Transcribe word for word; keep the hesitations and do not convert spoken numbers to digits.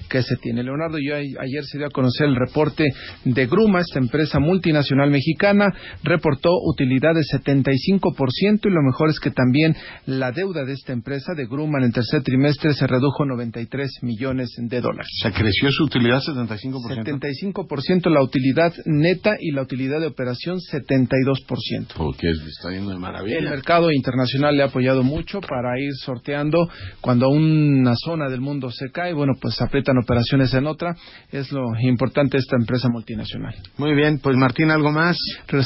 que se tiene. Leonardo, yo ayer se dio a conocer el reporte de Gruma, esta empresa multinacional mexicana, reportó utilidad de setenta y cinco por ciento y lo mejor es que también la deuda de esta empresa de Gruma en el tercer trimestre se redujo noventa y tres millones de dólares. ¿Se creció su utilidad setenta y cinco por ciento? setenta y cinco por ciento la utilidad neta y la utilidad de operación setenta y dos por ciento. Porque está yendo de maravilla. El mercado internacional le ha apoyado mucho para ir sorteando cuando una zona del mundo se cae, bueno, pues aprietan operaciones en otra. Es lo importante de esta empresa multinacional. Muy bien, pues Martín, ¿algo más?